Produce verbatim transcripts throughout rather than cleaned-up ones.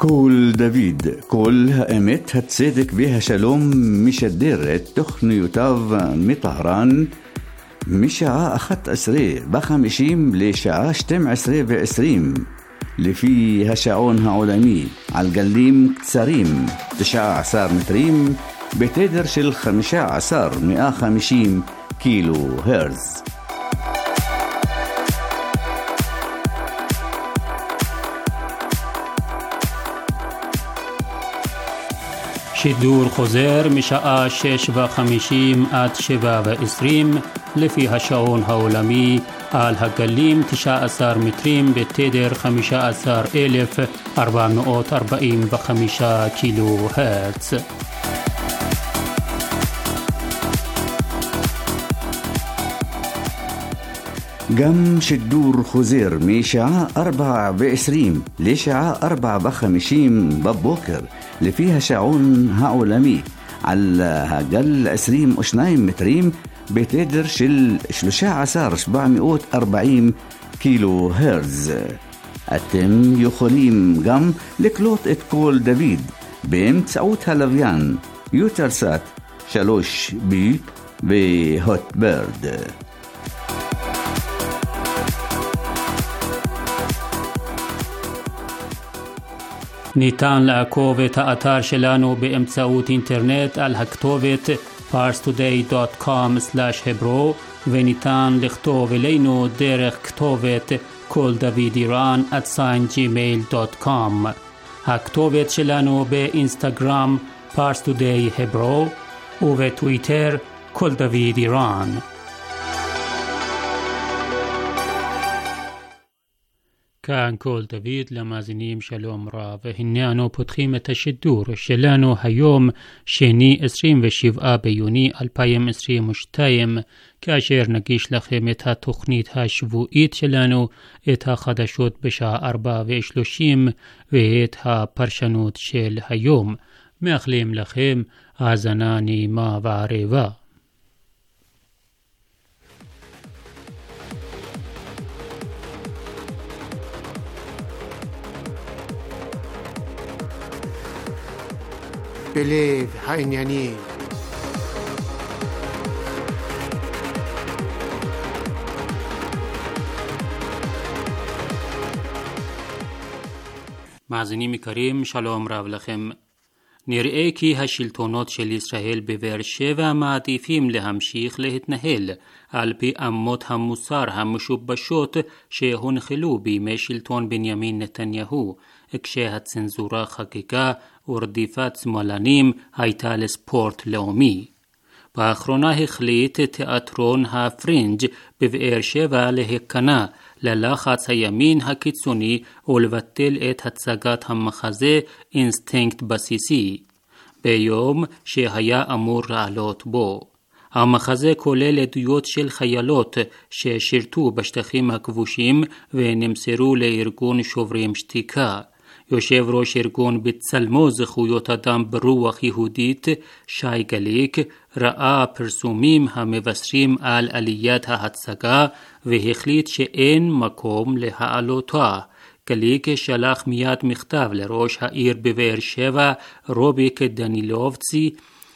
קול דוד, קול האמת, הצדק והשלום, משדר את תוכניותיו מטהרן משעה אחת עשרה בחמישים לשעה שתים עשרה ועשרים לפי השעון העולמי על גלים קצרים תשע עשרה מטרים בתדר של חמישה עשר מאה וחמישים קילו הרץ. שידור חוזר משעה שש וחמישים עד שבע ועשרים לפי השעון העולמי על הגלים תשע עשרה מטרים בתדר חמישה עשר אלף ארבע מאות ארבעים וחמישה קילו הרץ. גם שידור חוזר משעה ארבע ועשרים לשעה ארבע וחמישים בבוקר לפי השעון העולמי על הגל עשרים ושניים מטרים בתדר של שלושה עשר שבע מאות וארבעים קילו הרץ. אתם יכולים גם לקלוט את קול דוד באמצעות הלוויין יוטלסאט שלוש בי והוטברד. ניתן לעקוב את האתר שלנו באמצעות אינטרנט על הכתובת פארס טודיי דוט קום סלאש hebro וניתן לכתוב אלינו דרך כתובת קול דוד איראן at sign gmail דוט קום. הכתובת שלנו באינסטגרם פארס טודיי hebro ובטוויטר קול דוד איראן. כאן קול דוד, למאזינים שלום רב, והנה אנו פותחים את השידור שלנו היום שני עשרים ושבעה ביוני אלפיים עשרים ושתיים, כאשר נגיש לכם את התוכנית השבועית שלנו, את החדשות בשעה ארבע ושלושים ואת הפרשנות של היום. מאחלים לכם האזנה נעימה וערבה. בלב העניינים. מאזינים יקרים, שלום רב לכם. נראה כי השלטונות של ישראל בבאר שבע מעדיפים להמשיך להתנהל על פי אמות המוסר המשובשות שהונחלו בימי שלטון בנימין נתניהו, כשהצנזורה חקיקה ורדיפת שמאלנים הייתה לספורט לאומי. באחרונה החליט תיאטרון הפרינג' בבאר שבע להיכנע ללחץ הימין הקיצוני ולבטל את הצגת המחזה אינסטינקט בסיסי, ביום שהיה אמור לעלות בו. המחזה כולל עדויות של חיילות ששירתו בשטחים הכבושים ונמסרו לארגון שוברים שתיקה. יושב ראש ארגון בצלמו זכויות אדם ברוח יהודית, שי גליק, ראה פרסומים המבשרים על עליית ההצגה והחליט שאין מקום להעלותה. גליק שלח מיד מכתב לראש העיר בבאר שבע, רוביק דנילובצי,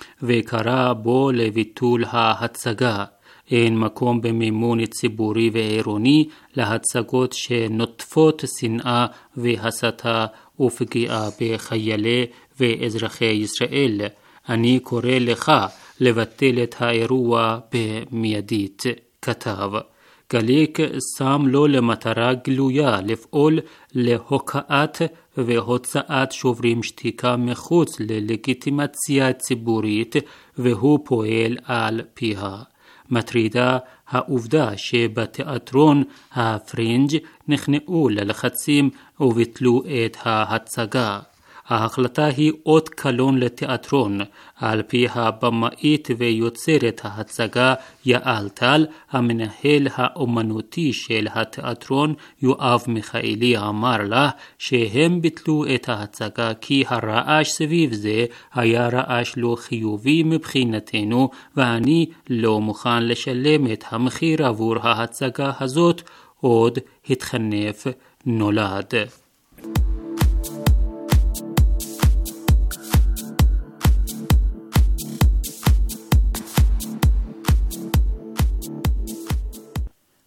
וקרא בו לביטול ההצגה. אין מקום במימון ציבורי ועירוני להצגות שנוטפות שנאה והסתה ופגיעה בחיילי ואזרחי ישראל. אני קורא לך לבטל את האירוע במיידית, כתב. גליק שם לו למטרה גלויה לפעול להוקעת והוצאת שוברים שתיקה מחוץ ללגיטימציה ציבורית, והוא פועל על פיה. מטרידה העובדה שבתיאטרון הפרינג' נכנעו ללחצים וביטלו את ההצגה. ההחלטה היא אות קלון לתיאטרון. על פי הבמאית ויוצרת ההצגה יעל טל, המנהל האומנותי של התיאטרון יואב מיכאלי אמר לה שהם ביטלו את ההצגה כי הרעש סביב זה היה רעש לא חיובי מבחינתנו, ואני לא מוכן לשלם את המחיר עבור ההצגה הזאת. עוד התחנף נולד.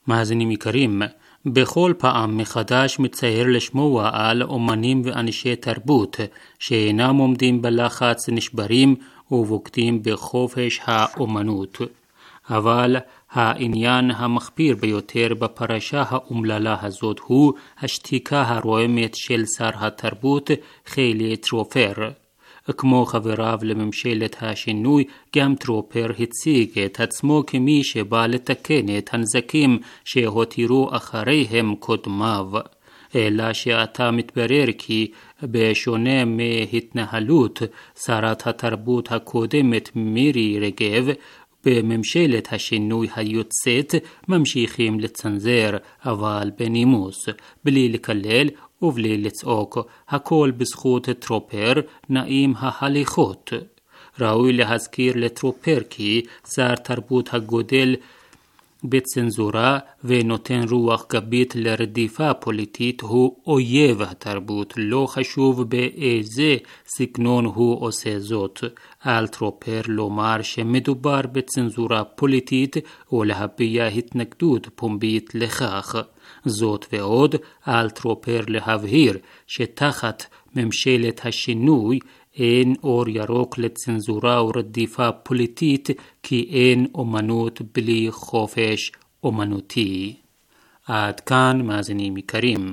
מאזינים יקרים, בכל פעם מחדש מצער לשמוע על אומנים ואנשי תרבות שאינם עומדים בלחץ, נשברים ובוגדים בחופש האומנות. אבל העניין המחפיר ביותר בפרשה האומללה הזאת הוא השתיקה הרועמת של שר התרבות חילי טרופר. כמו חבריו לממשלת השינוי, גם טרופר הציג את עצמו כמי שבא לתקן את הנזקים שהותירו אחריהם קודמיו. אלא שעתה מתברר כי בשונה מהתנהלות שרת התרבות הקודמת מירי רגב, בממשלת השינוי היוצאת ממשיכים לצנזר, אבל בנימוס, בלי לקלל ובלי לצעוק, הכל בזכות טרופר נעים ההליכות. ראוי להזכיר לטרופר כי שר תרבות הגודל בצנזורה ונותן רוח גבית לרדיפה פוליטית הוא אויב התרבות, לא חשוב באיזה סגנון הוא עושה זאת. על טרופר לומר שמדובר בצנזורה פוליטית ולהביע התנגדות פומבית לכך. זאת ועוד, על טרופר להבהיר שתחת ממשלת השינוי אין אור ירוק לצנזורה ורדיפה פוליטית, כי אין אומנות בלי חופש אומנותי. עד כאן מאזינים יקרים.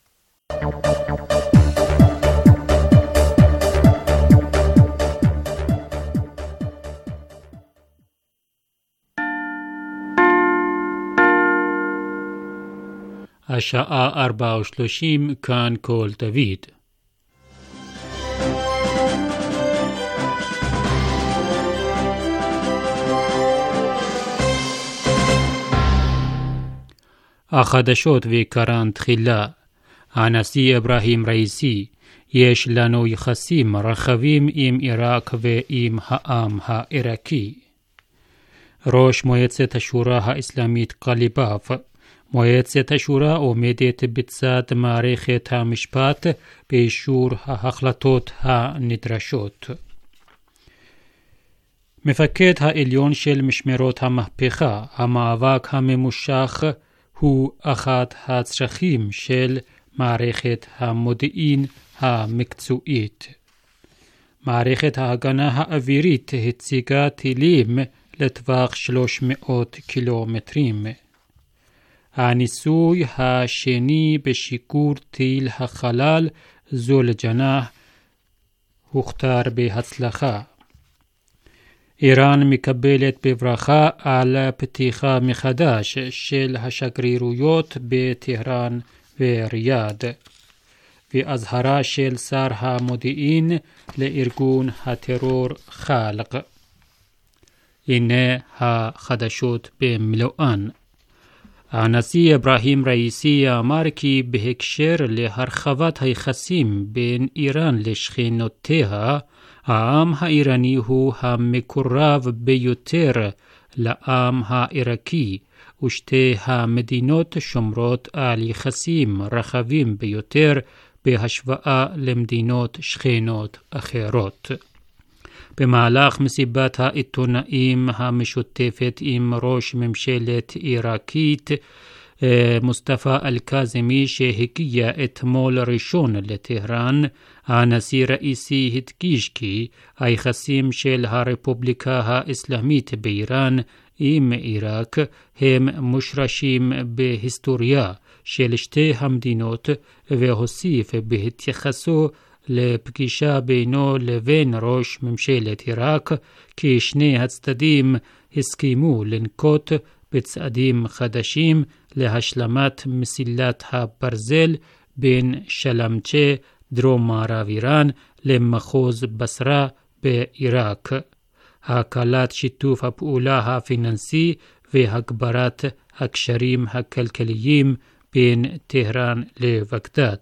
השעה ארבע ושלושים, כאן כל דוד. החדשות ועיקרן תחילה. הנשיא אברהים ראיסי, יש לנו יחסים רחבים עם עיראק ועם העם העיראקי. ראש מועצת השורא האסלאמית קליבאף, מועצת השורא עומדת בצד מערכת המשפט באישור ההחלטות הנדרשות. מפקד העליון של משמרות המהפכה, המאבק הממושך הוא אחד הצרכים של מערכת המודיעין המקצועית. מערכת ההגנה האווירית הציגה טילים לטווח שלוש מאות קילומטרים. הניסוי השני בשיקור טיל החלל זול ג'נאח הוכתר בהצלחה. איראן מקבלת בברכה על פתיחה מחדש של השגרירויות בטהרן וריאד, והזהרה של שר המודיעין לארגון הטרור חלק. הנה החדשות במלואן. הנשיא אברהים ראיסי אמר כי בהקשר להרחבת היחסים בין איראן לשכנותיה, העם האיראני הוא המקורב ביותר לעם העיראקי, ושתי המדינות שומרות על יחסים רחבים ביותר בהשוואה למדינות שכנות אחרות. במהלך מסיבת העיתונאים המשותפת עם ראש ממשלת עיראקית מוסטפא אל-קאזמי שהגיע אתמול ראשון לטהרן, הנשיא ראיסי הדגיש כי היחסים של הרפובליקה האסלאמית באיראן עם עיראק הם מושרשים בהיסטוריה של שתי המדינות, והוסיף בהתייחסו לפגישה בינו לבין ראש ממשלת עיראק כי שני הצדדים הסכימו לנקוט בצעדים חדשים להשלמת מסילת הברזל בין שלמצ'ה דרום מערב איראן למחוז בסרה בעיראק, הקלת שיתוף הפעולה הפיננסי והגברת הקשרים הכלכליים בין טהרן לבגדד.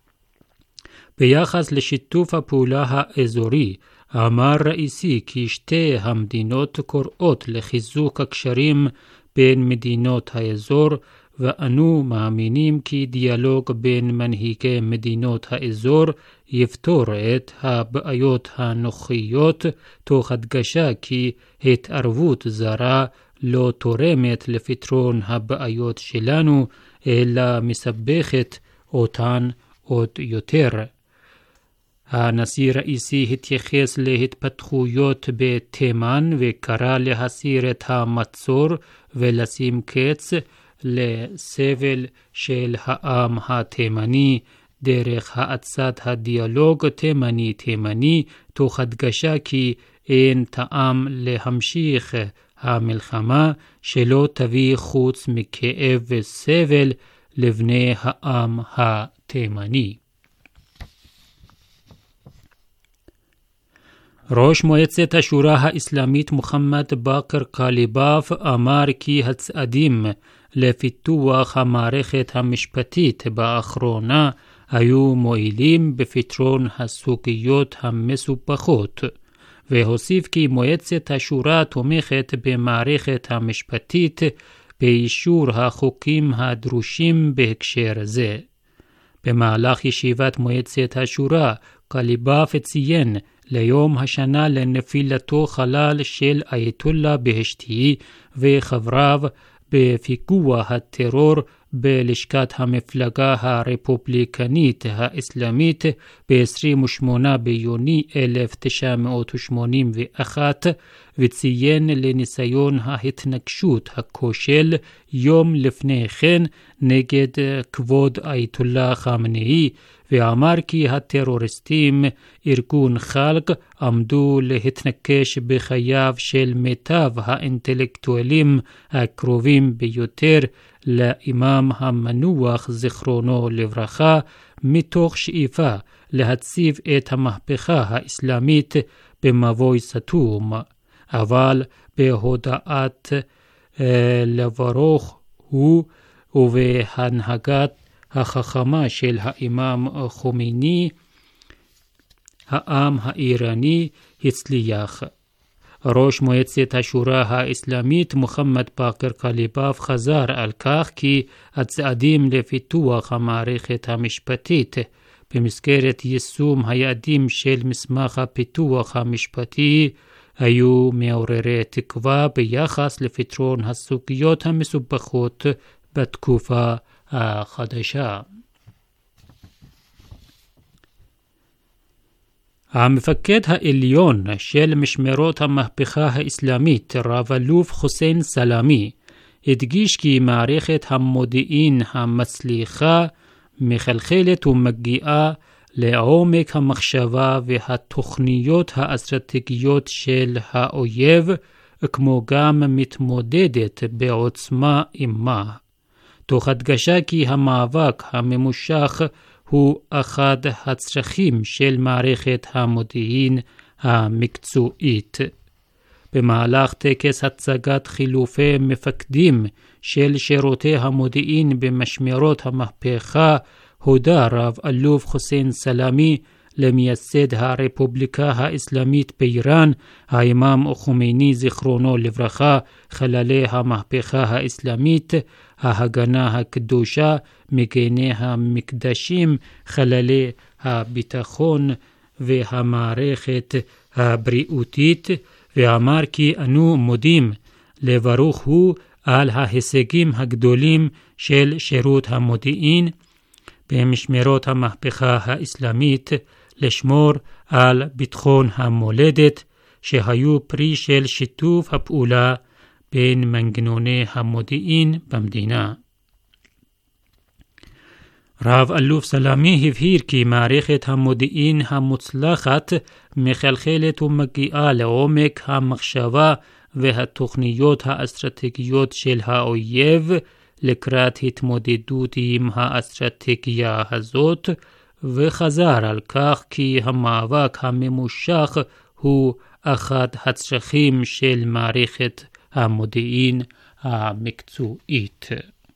ביחס לשיתוף הפעולה האזורי, אמר ראיסי כי שתי המדינות קוראות לחיזוק הקשרים בין מדינות האזור, ואנו מאמינים כי דיאלוג בין מנהיגי מדינות האזור יפתור את הבעיות הנוכחיות, תוך הדגשה כי התערבות זרה לא תורמת לפתרון הבעיות שלנו, אלא מסבכת אותן עוד יותר. הנשיא ראיסי התייחס להתפתחויות בתימן וקרא להסיר את המצור ולשים קץ לסבל של העם התימני דרך האצת הדיאלוג תימני-תימני, תוך הדגשה כי אין טעם להמשיך המלחמה שלא תביא חוץ מכאב וסבל לבני העם התימני. ראש מועצת השורא האסלאמית מוחמד באקר קליבאף אמר כי הצעדים לפיתוח המערכת המשפטית באחרונה היו מועילים בפתרון הסוגיות המסובכות, והוסיף כי מועצת השורא תומכת במערכת המשפטית באישור החוקים הדרושים בהקשר זה. במהלך ישיבת מועצת השורא, קליבאף ציין ליום השנה לנפילתו חלל של אייתוללה בהשתי וחבריו בפיגוע הטרור בלשכת המפלגה הרפובליקנית האסלאמית ב-עשרים ושמונה ביוני אלף תשע מאות שמונים ואחת, וציין לניסיון ההתנגשות הכושל יום לפני כן נגד כבוד אייתוללה חמינאי, ואמר כי הטרוריסטים ארגון חלק עמדו להתנקש בחייו של מיטב האינטלקטואלים הקרובים ביותר לאימאם המנוח זיכרונו לברכה, מתוך שאיפה להציב את המהפכה האסלאמית במבוי סתום. אבל בהודעת אה, לברוך הוא ובהנהגת החכמה של האימאם חומייני, העם האיראני הצליח. ראש מועצת השורא האסלאמית מוחמד באקר קליבאף חזר על כך כי הצעדים לפיתוח המערכת המשפטית במסגרת יישום היעדים של מסמך הפיתוח המשפטי היו מעוררי תקווה ביחס לפתרון הסוגיות המסובכות בתקופה החדשה. המפקד העליון של משמרות המהפכה האסלאמית, רב אלוף חוסיין סלאמי, הדגיש כי מערכת המודיעין המצליחה מחלחלת ומגיעה לעומק המחשבה והתוכניות האסטרטגיות של האויב, כמו גם מתמודדת בעוצמה עמה. תוך הדגשה כי המאבק הממושך הוא אחד הצרכים של מערכת המודיעין המקצועית. במהלך טקס הצגת חילופי מפקדים של שירותי המודיעין במשמרות המהפכה, הודה רב אלוף חוסיין סלאמי למייסד הרפובליקה האסלאמית באיראן, האימאם חומייני זיכרונו לברכה, חללי המהפכה האסלאמית, ההגנה הקדושה, מגני המקדשים, חללי הביטחון והמערכת הבריאותית, ואמר כי אנו מודים לברוך הוא על ההישגים הגדולים של שירות המודיעין במשמרות המהפכה האסלאמית לשמור על ביטחון המולדת, שהיו פרי של שיתוף הפעולה בין מנגנוני המודיעין במדינה. רב אלוף סלאמי הבהיר כי מערכת המודיעין המוצלחת מחלחלת ומגיעה לעומק המחשבה והתוכניות האסטרטגיות של האויב לקראת התמודדות עם האסטרטגיה הזאת, וחזר על כך כי המאבק הממושך הוא אחד הצרכים של מערכת המודיעין המקצועית.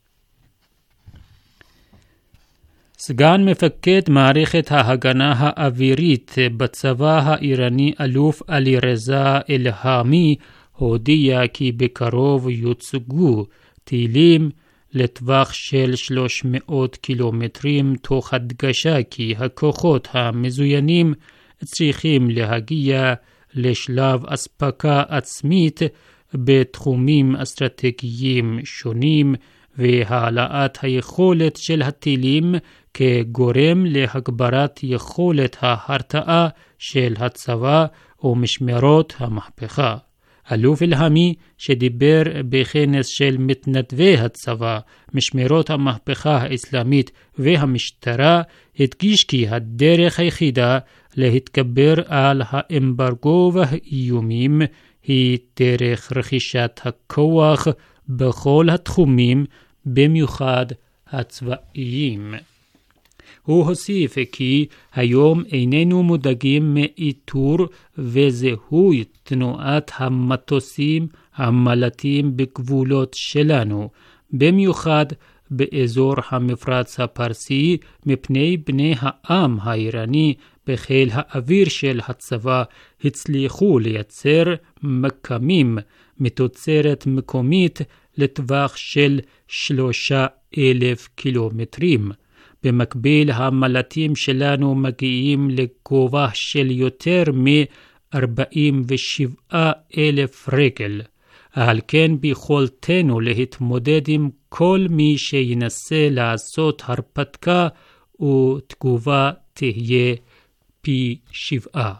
סגן מפקד מערכת ההגנה האווירית בצבא האיראני אלוף עלי רזה אלהאמי הודיע כי בקרוב יוצגו טילים לטווח של שלוש מאות קילומטרים, תוך הדגשה כי הכוחות המזוינים צריכים להגיע לשלב אספקה עצמית בתחומים אסטרטגיים שונים, והעלאת היכולת של הטילים כגורם להגברת יכולת ההרתעה של הצבא ומשמרות המהפכה. אלוף אלהמי, שדיבר בכנס של מתנדבי הצבא, משמרות המהפכה האסלאמית והמשטרה, הדגיש כי הדרך היחידה להתגבר על האמברגו והאיומים היא דרך רכישת הכוח בכל התחומים, במיוחד הצבאיים. הוא הוסיף כי היום איננו מודאגים מאיתור וזיהוי תנועת המטוסים המלטים בגבולות שלנו, במיוחד באזור המפרץ הפרסי, מפני בני העם האיראני בחיל האוויר של הצבא הצליחו לייצר מקמים מתוצרת מקומית לטווח של שלושה אלף קילומטרים. במקביל, המלטים שלנו מגיעים לגובה של יותר מ-ארבעים ושבעה אלף רגל. על כן ביכולתנו להתמודד עם כל מי שינסה לעשות הרפתקה ותגובה תהיה פי שבעה.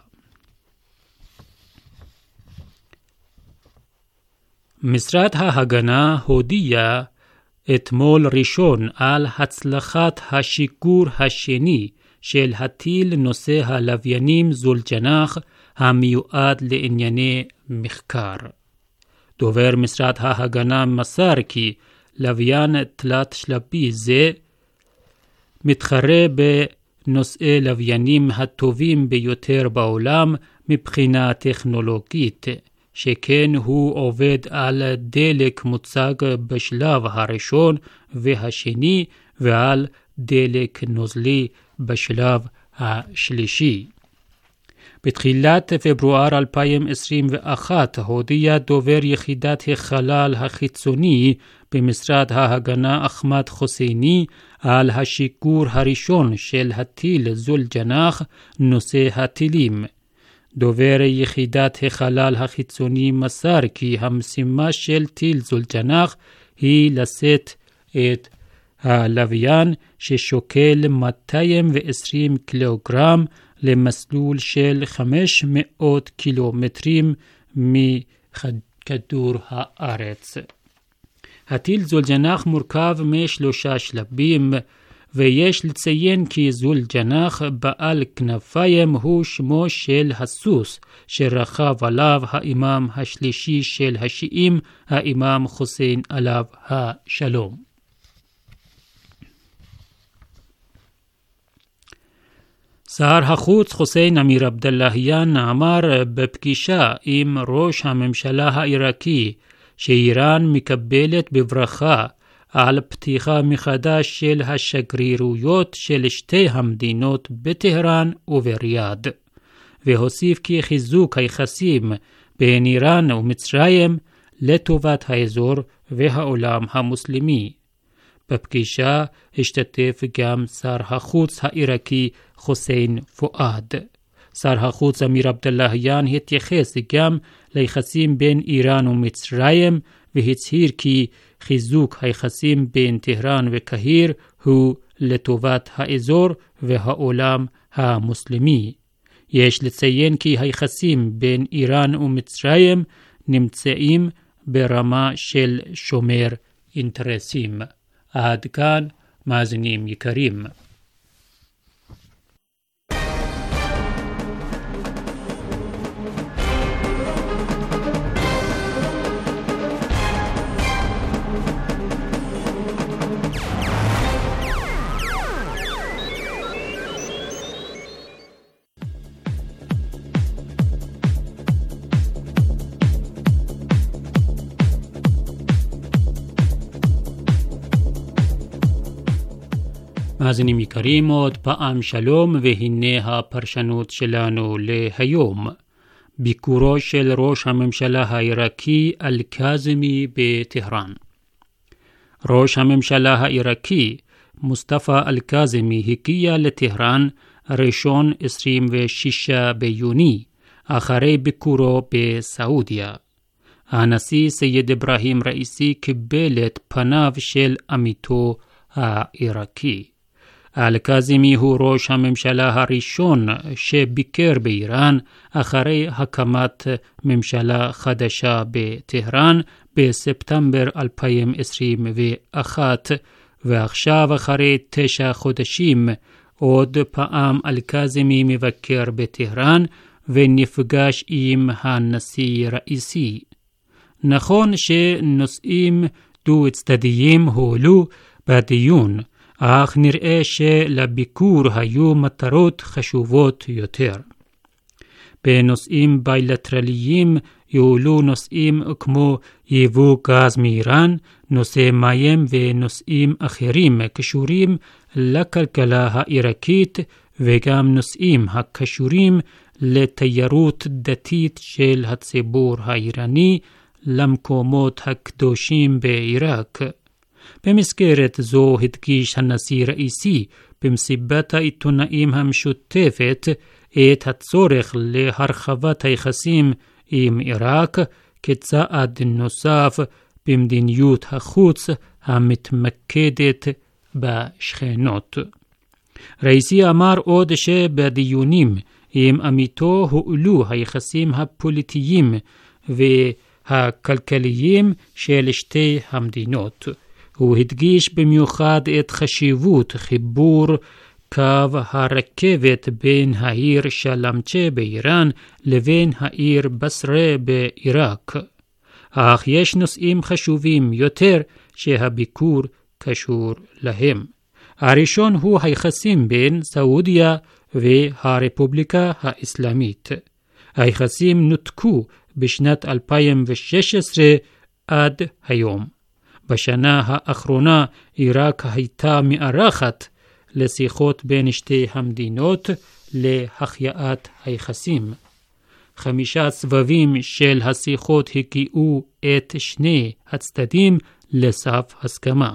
משרד ההגנה הודיע אתמול ראשון על הצלחת השיגור השני של הטיל נושא הלוויינים זולג'נח המיועד לענייני מחקר. דובר משרד ההגנה מסר כי לוויין תלת שלבי זה מתחרה בנושאי לוויינים הטובים ביותר בעולם מבחינה טכנולוגית, שכן הוא עובד על דלק מוצג בשלב הראשון והשני ועל דלק נוזלי בשלב השלישי. בתחילת פברואר אלפיים עשרים ואחת הודיע דובר יחידת החלל החיצוני במשרד ההגנה אחמד חוסייני על השיגור הראשון של הטיל זולג'נח נושא הטילים. דובר יחידת החלל החיצוני מסר כי המשימה של טיל זולג'נח היא לשאת את הלוויין ששוקל מאתיים ועשרים קילוגרם למסלול של חמש מאות קילומטרים מכדור הארץ. הטיל זולג'נח מורכב משלושה שלבים, ויש לציין כי זולג'נח בעל כנפיים הוא שמו של הסוס שרכב עליו האימאם השלישי של השיעים, האימאם חוסיין עליו השלום. שר החוץ חוסיין אמיר עבדאללהיאן אמר בפגישה עם ראש הממשלה העיראקי שאיראן מקבלת בברכה על פתיחה מחדש של השגרירויות של שתי המדינות בטהרן ובריאד, והוסיף כי חיזוק היחסים בין איראן ומצרים לטובת האזור והעולם המוסלמי. בפגישה השתתף גם שר החוץ העיראקי חוסיין פואד. שר החוץ אמיר עבדאללהיאן התייחס גם ליחסים בין איראן ומצרים, והצהיר כי חיזוק היחסים בין טהרן וקהיר הוא לטובת האזור והעולם המוסלמי. יש לציין כי היחסים בין איראן ומצרים נמצאים ברמה של שומר אינטרסים. עד כאן, מאזינים יקרים. מאזינים יקרים, עוד פעם שלום, והנה הפרשנות שלנו להיום. ביקורו של ראש הממשלה העיראקי אל-קאזמי בטהרן. ראש הממשלה העיראקי מוסטפא אל-קאזמי הגיע לטהרן ראשון עשרים ושישה ביוני, אחרי ביקורו בסעודיה. הנשיא סייד אברהים ראיסי קיבל את פניו של עמיתו העיראקי. אל-קאזמי הוא ראש הממשלה הראשון שביקר באיראן אחרי הקמת ממשלה חדשה בטהרן בספטמבר אלפיים עשרים ואחת, ועכשיו אחרי תשע חודשים עוד פעם אל-קאזמי מבקר בטהרן ונפגש עם הנשיא ראיסי. נכון שנושאים דו צדדיים הועלו בדיון, אך נראה שלביקור היו מטרות חשובות יותר. בנושאים בילטרליים יועלו נושאים כמו ייבוא גז מאיראן, נושא מים ונושאים אחרים קשורים לכלכלה העיראקית, וגם נושאים הקשורים לתיירות דתית של הציבור האיראני למקומות הקדושים בעיראק. במסגרת זו הדגיש הנשיא ראיסי במסיבת העיתונאים המשותפת את הצורך להרחבת היחסים עם עיראק כצעד נוסף במדיניות החוץ המתמקדת בשכנות. ראיסי אמר עוד שבדיונים עם עמיתו הועלו היחסים הפוליטיים והכלכליים של שתי המדינות. הוא הדגיש במיוחד את חשיבות חיבור קו הרכבת בין העיר שלמצ'ה באיראן לבין העיר בסרה בעיראק. אך יש נושאים חשובים יותר שהביקור קשור להם. הראשון הוא היחסים בין סעודיה והרפובליקה האסלאמית. היחסים נותקו בשנת אלפיים ושש עשרה עד היום. בשנה האחרונה עיראק הייתה מארחת לשיחות בין שתי המדינות להחייאת היחסים. חמישה סבבים של השיחות הגיעו את שני הצדדים לסף הסכמה.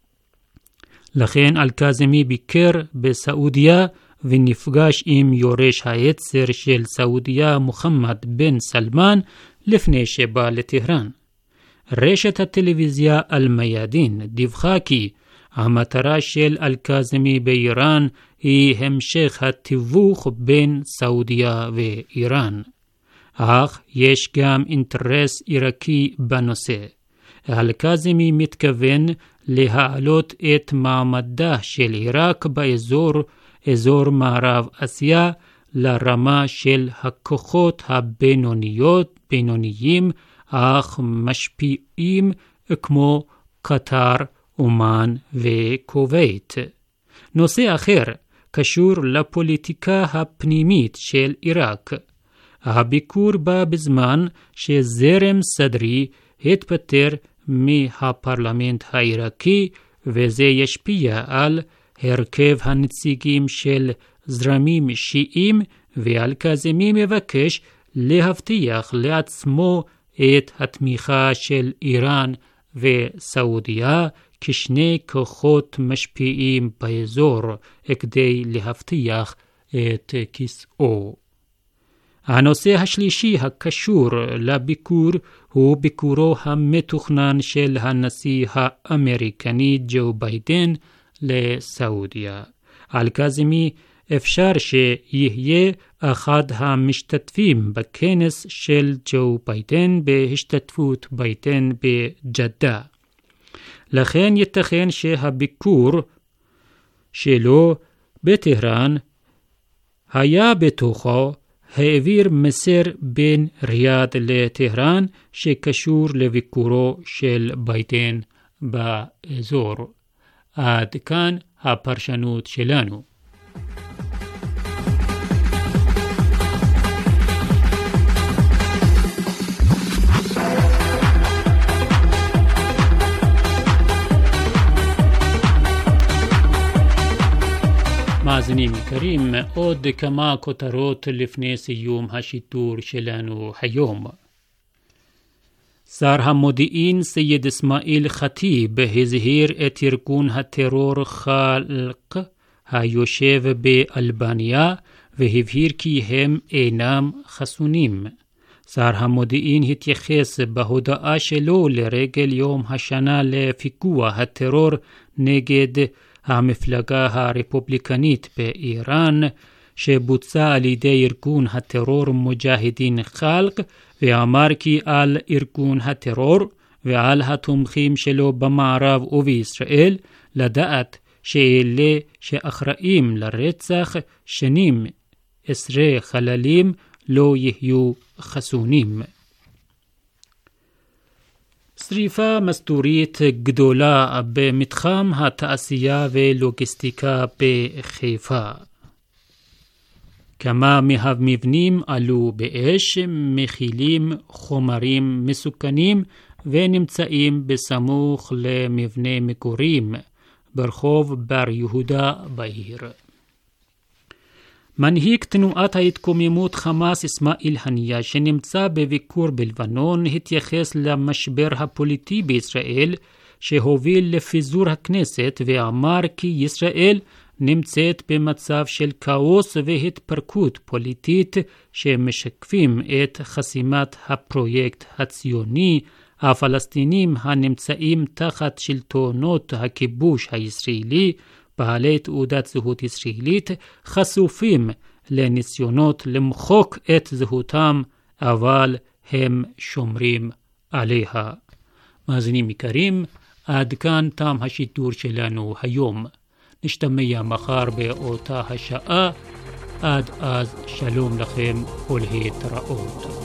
לכן אל-קאזמי ביקר בסעודיה ונפגש עם יורש העצר של סעודיה מוחמד בן סלמן לפני שבא לטהרן. רשת הטלוויזיה אל-מיאדין דיווחה כי המטרה של אל-קאזמי באיראן היא המשך התיווך בין סעודיה ואיראן. אך יש גם אינטרס עיראקי בנושא. אל-קאזמי מתכוון להעלות את מעמדה של עיראק באזור, אזור מערב אסיה, לרמה של הכוחות הבינוניות, בינוניים, אך משפיעים כמו קטר, אומן וכווית. נושא אחר קשור לפוליטיקה הפנימית של עיראק. הביקור בא בזמן שזרם סדרי התפטר מהפרלמנט העיראקי, וזה ישפיע על הרכב הנציגים של זרמים שיעים, ואל-קאזמי מבקש להבטיח לעצמו את התמיכה של איראן וסעודיה כשני כוחות משפיעים באזור כדי להבטיח את כיסאו. הנושא השלישי הקשור לביקור הוא ביקורו המתוכנן של הנשיא האמריקני ג'ו ביידן לסעודיה. אל-קאזמי אפשר שיהיה אחד המשתתפים בכנס של ג'ו ביידן בהשתתפות ביידן בג'דה. לכן ייתכן שהביקור שלו בטהרן היה בתוכו העביר מסר בין ריאד לטהרן שקשור לביקורו של ביידן באזור. עד כאן הפרשנות שלנו. מאזינים יקרים, עוד כמה כותרות לפני סיום השידור שלנו היום. שר המודיעין סייד אסמאעיל ח'טיב הזהיר את ארגון הטרור חלק היושב באלבניה והבהיר כי הם אינם חסונים. שר המודיעין התייחס בהודעה שלו לרגל יום השנה לפיגוע הטרור נגד המפלגה הרפובליקנית באיראן שבוצע על ידי ארגון הטרור מוג'הדין חלק, ואמר כי על ארגון הטרור ועל התומכים שלו במערב ובישראל לדעת שאלה שאחראים לרצח שנים עשרה חללים לא יהיו חסונים. שריפה מסתורית גדולה במתחם התעשייה ולוגיסטיקה בחיפה. כמה מהמבנים עלו באש, מכילים חומרים מסוכנים ונמצאים בסמוך למבנה מגורים ברחוב בר יהודה בעיר. מנהיג תנועת ההתקוממות חמאס אסמאעיל הנייה שנמצא בביקור בלבנון התייחס למשבר הפוליטי בישראל שהוביל לפיזור הכנסת ואמר כי ישראל נמצאת במצב של כאוס והתפרקות פוליטית שמשקפים את חסימת הפרויקט הציוני. הפלסטינים הנמצאים תחת שלטונות הכיבוש הישראלי בעלי תעודת זהות ישראלית חשופים לניסיונות למחוק את זהותם, אבל הם שומרים עליה. מאזינים יקרים, עד כאן תם השידור שלנו היום. נשתמע מחר באותה השעה. עד אז שלום לכם ולהתראות.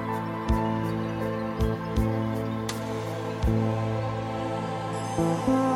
Thank you.